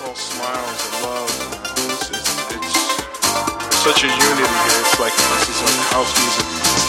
all smiles and love. It's such a unity here. It's like this is like house music.